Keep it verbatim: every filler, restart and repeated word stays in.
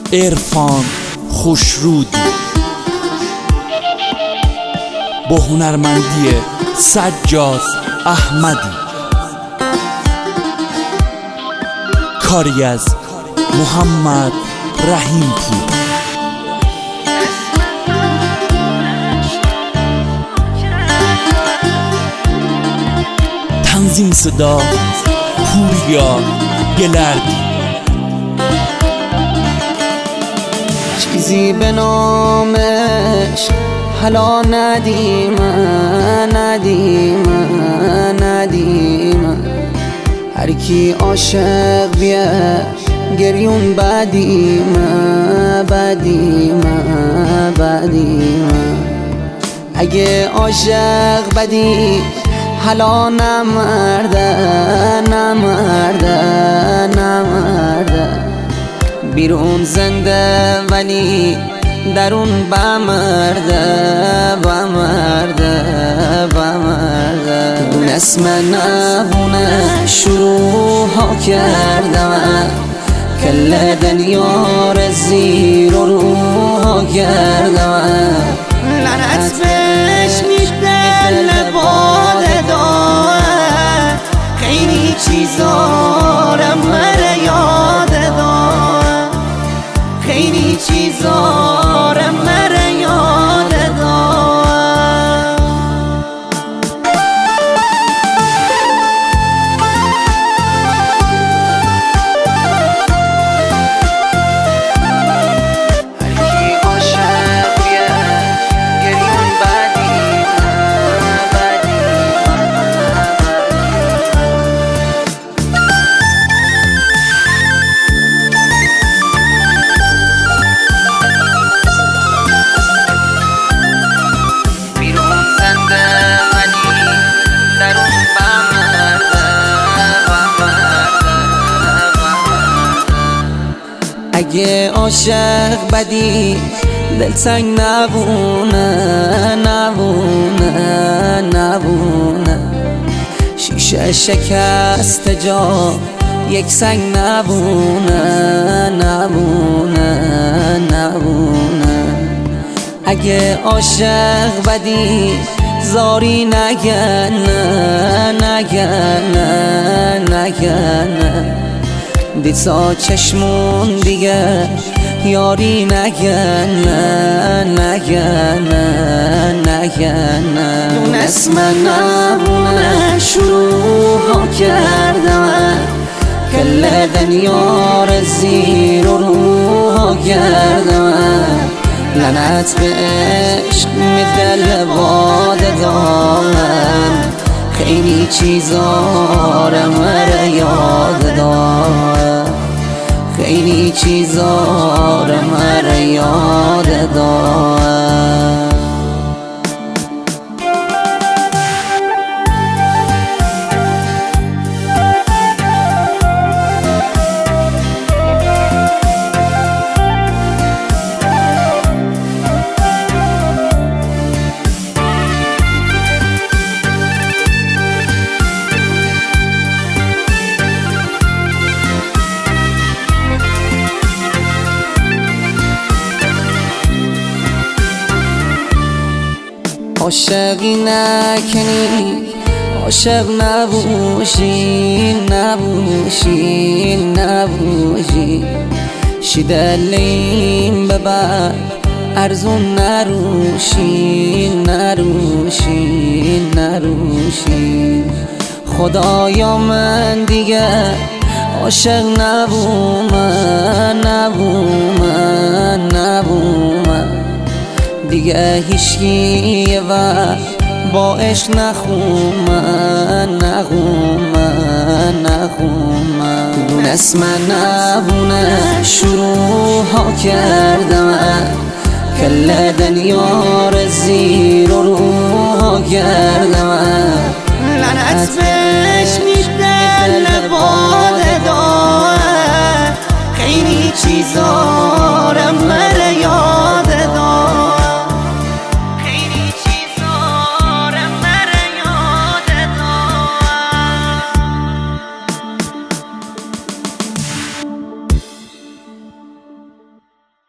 عرفان خوشرودی با هنرمندی سجاد احمدی، کاری از محمد رحیم پور، تنظیم صدا پوریا گلردی. چیزی به نامش حالا ندیم ندیم ندیم، هر کی عاشق بیه گریون بدیم بدیم بدیم. اگه عاشق بدی حالا نمرده نمرده نمرده، بیرون زنده ولی درون بمرده بمرده بمرده. اسم نبونه شروع ها کردم، کل دنیا رو زیر و روها کردم. لعنت بهش میده لباد دار، خیلی چیزا رو مره یاد دار، خیلی چیزا رو مره یاد دار. اگه عاشق بدی دلتنگ نبونه نبونه نبونه، شیشه شکست جا یک سنگ نبونه نبونه نبونه. اگه عاشق بدی زاری نگنه نگنه نگنه، دیسا چشمون دیگه یاری نگنه نگنه نگنه. اون اسم نبونه شروع ها کردم، کل دنیا رو زیر و روها کردم. لعنت به عشق میده لباد دارم، خیلی چیزا رو مره یاد دار، خیلی چیزا رو مره یاد دار. عاشقی نکنی عاشق نبوشی نبوشی نبوشی، شیدلیم ببر ارزون نروشی نروشی نروشی. خدایا من دیگه عاشق نبومم نبومم نبومم، دیگه هیچکی و با عشق نخومن نخومن نخومن. دون اسم نبونه شروع ها کردم، کل دنیا رو زیر و روها کردم. لعنت بهش میده لباد دار، خیلی چیزا